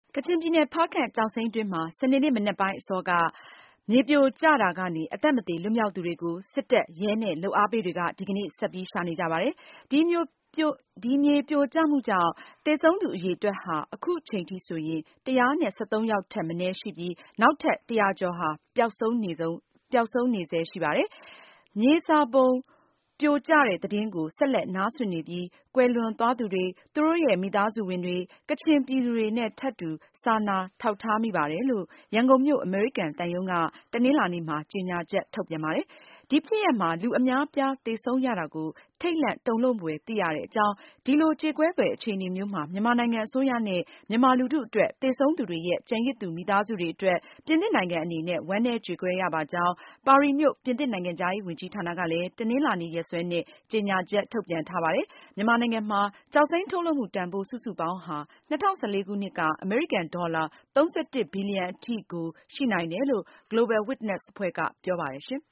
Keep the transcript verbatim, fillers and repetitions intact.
ကချင်ပြည်နယ် ဖားကန့်ကျောက်စိမ်းတွင်းမှာ စနေနေ့မနက်ပိုင်းအစောက မြေပြိုကျတာကနေ အသက်မသေလွတ်မြောက်သူတွေကို စစ်တပ်၊ ရဲနဲ့ လုပ်အားပေးတွေက ဒီကနေ့ ဆက်ပြီးရှာနေကြပါတယ်။ ဒီမြေပြိုကျမှုကြောင့် သေဆုံးသူအရေအတွက်ဟာ အခုချိန်ထိဆိုရင် ၁၁၃ ယောက်ထက်မနည်းရှိပြီး နောက်ထပ် ၁၀၀ ကျော်ဟာ ပျောက်ဆုံးနေဆဲရှိပါတယ်။ မြေစာပုံပြိုကျတဲ့သတင်းကို ဆက်လက်နားစွင့်နေပြီး ကွယ်လွန်သွားသူတွေ၊ သူတို့ရဲ့ မိသားစုဝင်တွေ၊ ကချင်ပြည်သူတွေနဲ့ ထပ်တူ စာနာထောက်ထားမိပါတယ်လို့ ရန်ကုန်မြို့ အမေရိကန်သံရုံးက တနင်္လာနေ့မှာ ကြေညာချက်ထုတ်ပြန်ပါတယ်။ ဒီဖြစ်ရပ်မှာ လူအများအပြားသေဆုံးရတာကို ထိတ်လန့်တုန်လှုပ်ဖွယ်သိရကြောင်း၊ ဒီလိုကြေကွဲဖွယ်အခြေအနေမျိုးမှာ မြန်မာနိုင်ငံအစိုးရနဲ့ မြန်မာလူထုအတွက် သေဆုံးသူတွေရဲ့ ကျန်ရစ်သူမိသားစုတွေအတွက် ပြင်သစ်နိုင်ငံအနေနဲ့ ဝမ်းနည်းကြေကွဲရပါကြောင်း ပါရီမြို့ ပြင်သစ်နိုင်ငံခြားရေးဝန်ကြီးဌာနကလည်း တနင်္လာနေ့ရက်စွဲနဲ့ ကြေညာချက်ထုတ်ပြန်ထားပါတယ်။ မြန်မာနိုင်ငံမှာ ကျောက်စိမ်းထုတ်လုပ်မှုတန်ဖိုးစုစုပေါင်းဟာ ၂၀၁၄ ခုနှစ်က အမေရိကန်ဒေါ်လာ သုံးဆယ့်တစ်ဘီလီယံအထိကို ရှိနိုင်တယ်လို့ Global Witness အဖွဲ့ကပြောပါတယ်ရှင်